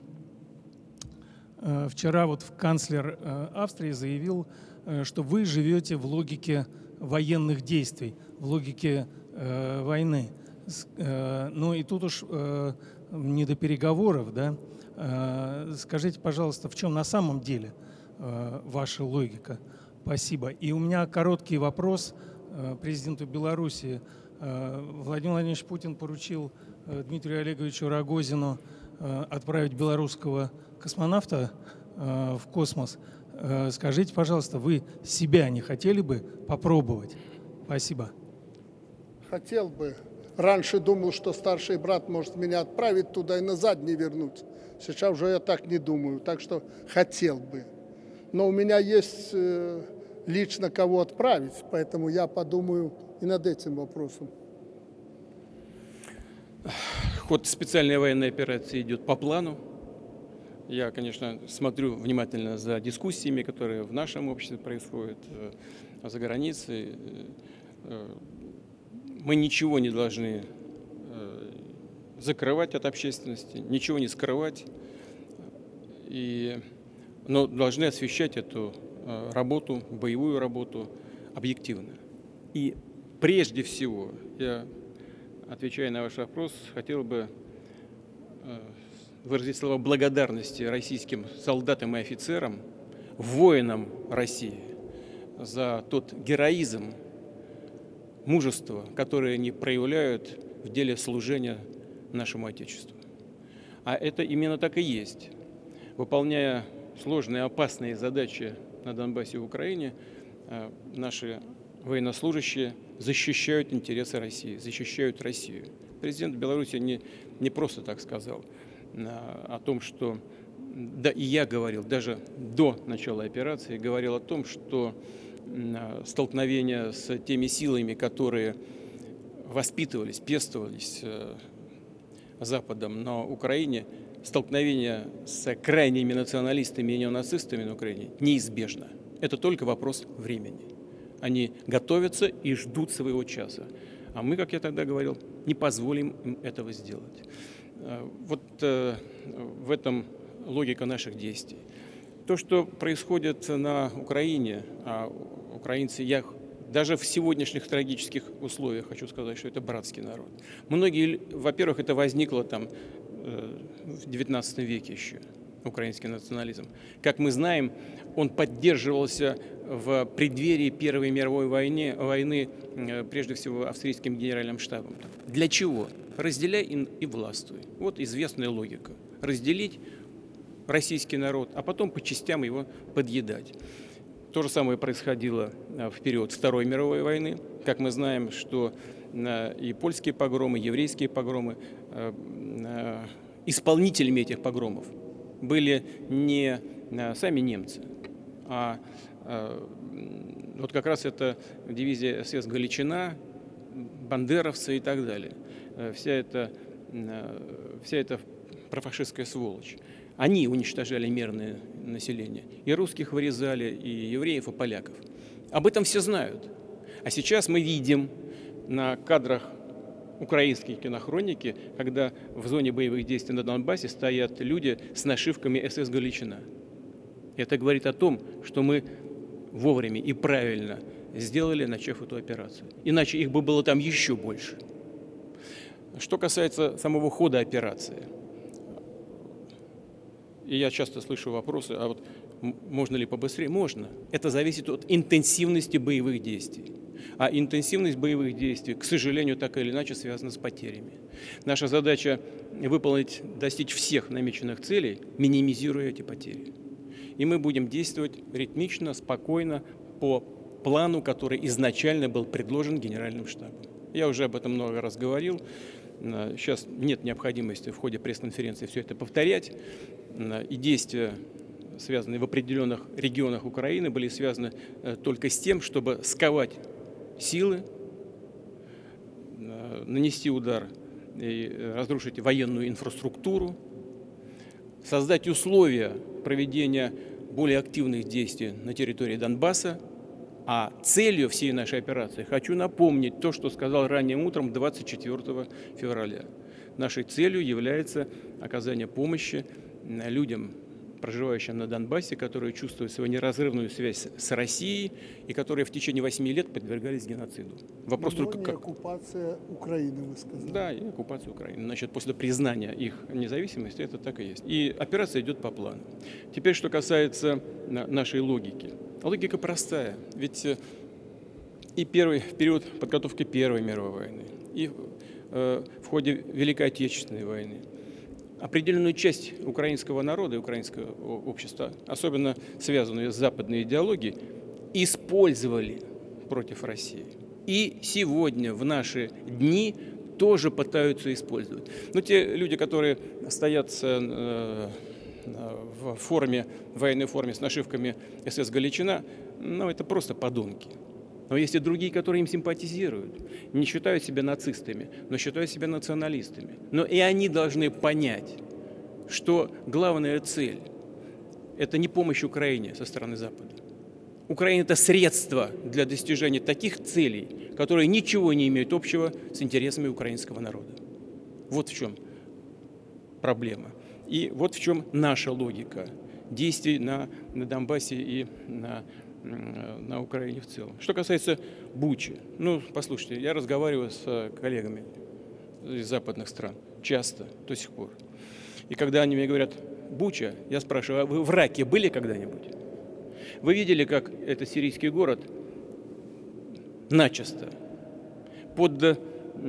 Speaker 3: вчера вот канцлер Австрии заявил, что вы живете в логике военных действий, в логике войны. Ну и тут уж не до переговоров, да? Скажите, пожалуйста, в чем на самом деле ваша логика? Спасибо. И у меня короткий вопрос президенту Беларуси. Владимир Владимирович Путин поручил Дмитрию Олеговичу Рогозину отправить белорусского космонавта в космос. Скажите, пожалуйста, вы себя не хотели бы попробовать? Спасибо.
Speaker 2: Хотел бы. Раньше думал, что старший брат может меня отправить туда и назад не вернуть. Сейчас уже я так не думаю, так что хотел бы. Но у меня есть лично кого отправить, поэтому я подумаю и над этим вопросом.
Speaker 1: Ход специальной военной операции идет по плану. Я, конечно, смотрю внимательно за дискуссиями, которые в нашем обществе происходят, за границей. Мы ничего не должны закрывать от общественности, ничего не скрывать, но должны освещать эту работу, боевую работу объективно. И прежде всего, я, отвечая на ваш вопрос, хотел бы выразить слова благодарности российским солдатам и офицерам, воинам России за тот героизм, мужество, которое они проявляют в деле служения нашему Отечеству. А это именно так и есть. Выполняя сложные, опасные задачи на Донбассе и в Украине, наши военнослужащие защищают интересы России, защищают Россию. Президент Беларуси не просто так сказал о том, что, да и я говорил, даже до начала операции, говорил о том, что столкновения с теми силами, которые воспитывались, пестовались Западом на Украине, столкновение с крайними националистами и неонацистами на Украине неизбежно. Это только вопрос времени. Они готовятся и ждут своего часа. А мы, как я тогда говорил, не позволим им этого сделать. Вот в этом логика наших действий. То, что происходит на Украине, а украинцы, я даже в сегодняшних трагических условиях хочу сказать, что это братский народ. Многие, во-первых, это возникло там в XIX веке еще, украинский национализм. Как мы знаем, он поддерживался в преддверии Первой мировой войны, прежде всего, австрийским генеральным штабом. Для чего? Разделяй и властвуй. Вот известная логика. Разделить российский народ, а потом по частям его подъедать. То же самое происходило в период Второй мировой войны. Как мы знаем, что и польские погромы, еврейские погромы, исполнителями этих погромов были не сами немцы, а вот как раз это дивизия СС «Галичина», бандеровцы и так далее. Вся эта профашистская сволочь. Они уничтожали мирное население. И русских вырезали, и евреев, и поляков. Об этом все знают. А сейчас мы видим на кадрах украинской кинохроники, когда в зоне боевых действий на Донбассе стоят люди с нашивками СС «Галичина». Это говорит о том, что мы вовремя и правильно сделали, начав эту операцию. Иначе их бы было там еще больше. Что касается самого хода операции, и я часто слышу вопросы, а вот можно ли побыстрее? Можно. Это зависит от интенсивности боевых действий. А интенсивность боевых действий, к сожалению, так или иначе связана с потерями. Наша задача выполнить, достичь всех намеченных целей, минимизируя эти потери. И мы будем действовать ритмично, спокойно, по плану, который изначально был предложен Генеральным штабом. Я уже об этом много раз говорил. Сейчас нет необходимости в ходе пресс-конференции все это повторять. И действия, связанные в определенных регионах Украины, были связаны только с тем, чтобы сковать силы, нанести удар и разрушить военную инфраструктуру, создать условия проведения более активных действий на территории Донбасса. А целью всей нашей операции, хочу напомнить то, что сказал ранним утром 24 февраля. Нашей целью является оказание помощи людям, проживающим на Донбассе, которые чувствуют свою неразрывную связь с Россией и которые в течение 8 лет подвергались геноциду. Вопрос только как.
Speaker 2: Оккупация Украины, вы сказали.
Speaker 1: Да, и оккупация Украины. Значит, после признания их независимости это так и есть. И операция идет по плану. Теперь, что касается нашей логики. Логика простая. Ведь и в период подготовки Первой мировой войны, и в ходе Великой Отечественной войны определенную часть украинского народа и украинского общества, особенно связанную с западной идеологией, использовали против России. И сегодня, в наши дни, тоже пытаются использовать. Но те люди, которые стоят в военной форме с нашивками СС Галичина, это просто подонки. Но есть и другие, которые им симпатизируют, не считают себя нацистами, но считают себя националистами. Но и они должны понять, что главная цель – это не помощь Украине со стороны Запада. Украина – это средство для достижения таких целей, которые ничего не имеют общего с интересами украинского народа. Вот в чем проблема. И вот в чем наша логика действий на Донбассе и на Украине в целом. Что касается Бучи, послушайте, я разговариваю с коллегами из западных стран часто, до сих пор. И когда они мне говорят «Буча», я спрашиваю, а вы в Раке были когда-нибудь? Вы видели, как этот сирийский город начисто под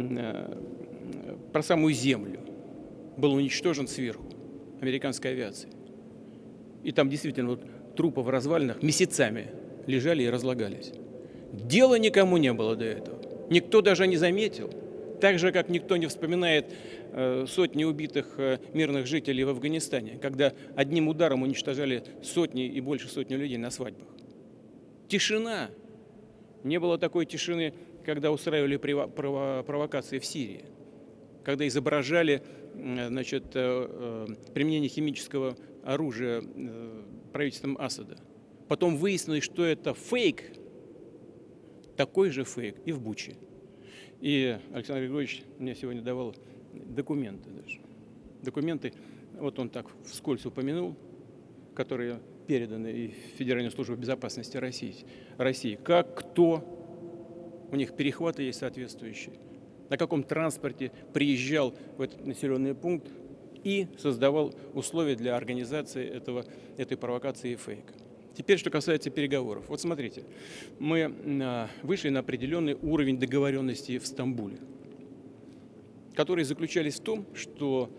Speaker 1: самую землю был уничтожен сверху американской авиацией? И там действительно трупы в развалинах месяцами лежали и разлагались. Дела никому не было до этого. Никто даже не заметил. Так же, как никто не вспоминает сотни убитых мирных жителей в Афганистане, когда одним ударом уничтожали сотни и больше сотни людей на свадьбах. Тишина. Не было такой тишины, когда устраивали провокации в Сирии, когда изображали применение химического оружия правительством Асада. Потом выяснилось, что это фейк, такой же фейк и в Буче. И Александр Григорьевич мне сегодня давал документы даже. Документы, вот он так вскользь упомянул, которые переданы и Федеральной службе безопасности России. Кто, у них перехваты есть соответствующие, на каком транспорте приезжал в этот населенный пункт и создавал условия для организации этой провокации и фейка. Теперь, что касается переговоров. Вот смотрите, мы вышли на определенный уровень договоренности в Стамбуле, которые заключались в том, что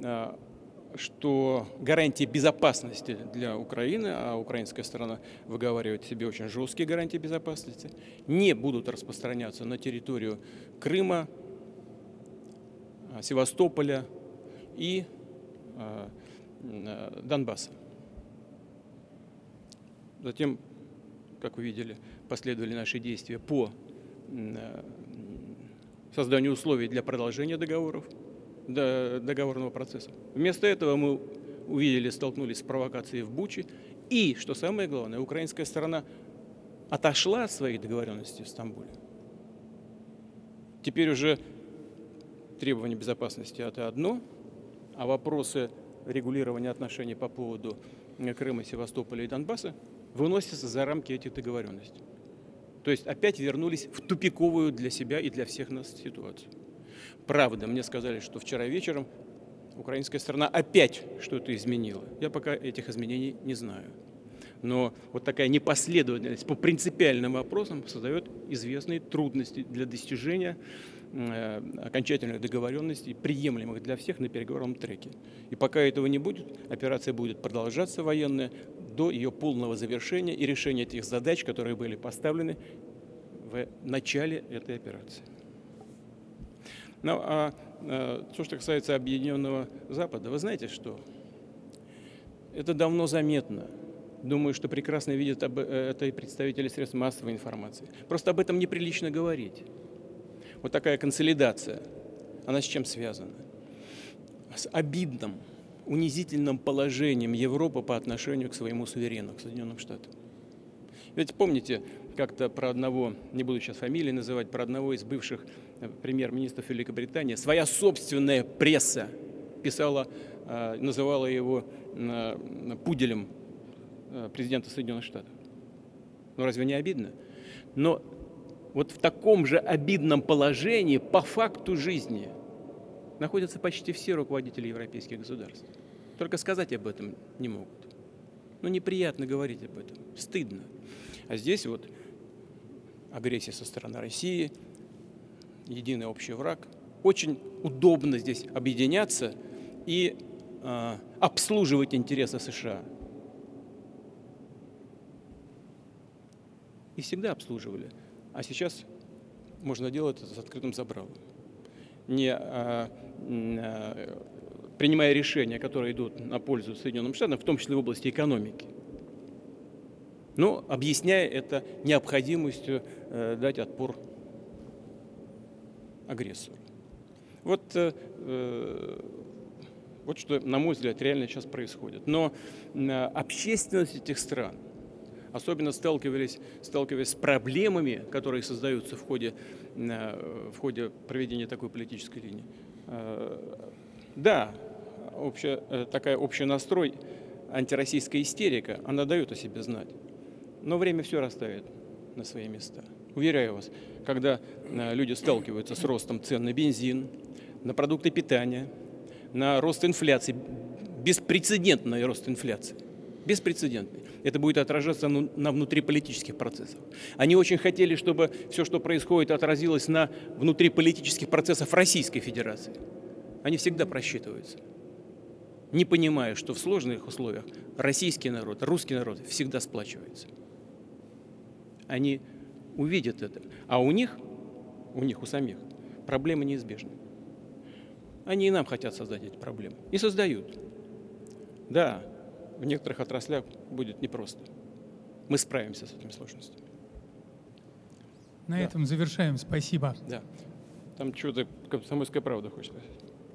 Speaker 1: гарантии безопасности для Украины, а украинская сторона выговаривает себе очень жесткие гарантии безопасности, не будут распространяться на территорию Крыма, Севастополя и Донбасса. Затем, как вы видели, последовали наши действия по созданию условий для продолжения договорного процесса. Вместо этого мы столкнулись с провокацией в Буче. И, что самое главное, украинская сторона отошла от своих договоренностей в Стамбуле. Теперь уже требования безопасности – это одно, а вопросы регулирования отношений по поводу Крыма, Севастополя и Донбасса выносятся за рамки этих договоренностей. То есть опять вернулись в тупиковую для себя и для всех нас ситуацию. Правда, мне сказали, что вчера вечером украинская сторона опять что-то изменила. Я пока этих изменений не знаю. Но вот такая непоследовательность по принципиальным вопросам создает известные трудности для достижения окончательных договоренностей, приемлемых для всех на переговорном треке. И пока этого не будет, операция будет продолжаться военная до ее полного завершения и решения тех задач, которые были поставлены в начале этой операции. Ну, то, что касается Объединенного Запада, вы знаете что? Это давно заметно. Думаю, что прекрасно видят это и представители средств массовой информации. Просто об этом неприлично говорить. Вот такая консолидация, она с чем связана? С обидным, унизительным положением Европы по отношению к своему суверену, к Соединенным Штатам. Ведь помните, как-то про одного, не буду сейчас фамилии называть, про одного из бывших премьер-министров Великобритании, своя собственная пресса писала, называла его пуделем президента Соединенных Штатов. Ну разве не обидно? Но вот в таком же обидном положении по факту жизни находятся почти все руководители европейских государств. Только сказать об этом не могут. Ну неприятно говорить об этом, стыдно. А здесь вот агрессия со стороны России, единый общий враг. Очень удобно здесь объединяться и обслуживать интересы США. И всегда обслуживали. А сейчас можно делать это с открытым забралом. Не принимая решения, которые идут на пользу Соединенным Штатам, в том числе в области экономики. Но объясняя это необходимостью дать отпор агрессору. Вот что, на мой взгляд, реально сейчас происходит. Но общественность этих стран, особенно сталкиваясь с проблемами, которые создаются в ходе проведения такой политической линии. Да, такая общий настрой, антироссийская истерика, она дает о себе знать. Но время все расставит на свои места. Уверяю вас, когда люди сталкиваются с ростом цен на бензин, на продукты питания, на рост инфляции, беспрецедентный рост инфляции, беспрецедентный. Это будет отражаться на внутриполитических процессах. Они очень хотели, чтобы все, что происходит, отразилось на внутриполитических процессах Российской Федерации. Они всегда просчитываются, не понимая, что в сложных условиях российский народ, русский народ всегда сплачивается. Они увидят это. А у них, у самих, проблемы неизбежны. Они и нам хотят создать эти проблемы. И создают. Да, в некоторых отраслях будет непросто. Мы справимся с этими сложностями.
Speaker 8: На этом завершаем. Спасибо.
Speaker 1: Да. Там что-то «Комсомольская правда» хочет сказать.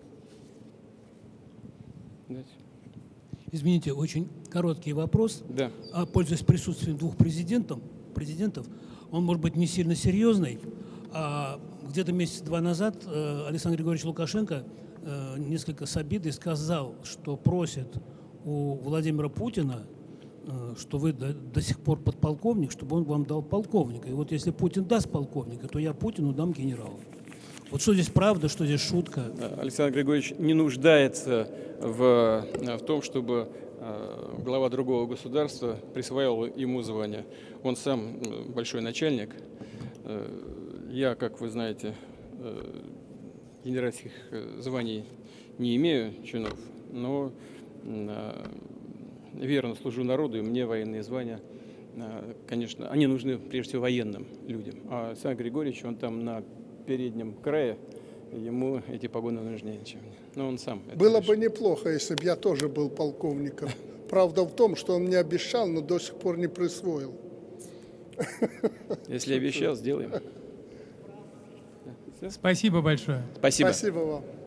Speaker 1: Дайте.
Speaker 9: Извините, очень короткий вопрос.
Speaker 1: Да.
Speaker 9: Пользуясь присутствием двух президентов, он может быть не сильно серьезный. Где-то месяц-два назад Александр Григорьевич Лукашенко несколько с обидой сказал, что просит у Владимира Путина, что вы до сих пор подполковник, чтобы он вам дал полковника. И вот если Путин даст полковника, то я Путину дам генерала. Вот что здесь правда, что здесь шутка?
Speaker 1: Александр Григорьевич не нуждается в том, чтобы глава другого государства присваивал ему звание. Он сам большой начальник. Я, как вы знаете, генеральских званий не имею, чинов, но верно служу народу, и мне военные звания, конечно, они нужны прежде всего военным людям. А Александр Григорьевич, он там на переднем крае, ему эти погоны нужнее, чем мне. Но он сам.
Speaker 2: Было бы неплохо, если бы я тоже был полковником. Правда в том, что он мне обещал, но до сих пор не присвоил.
Speaker 1: Если обещал, сделаем.
Speaker 8: Спасибо большое.
Speaker 1: Спасибо.
Speaker 2: Спасибо вам.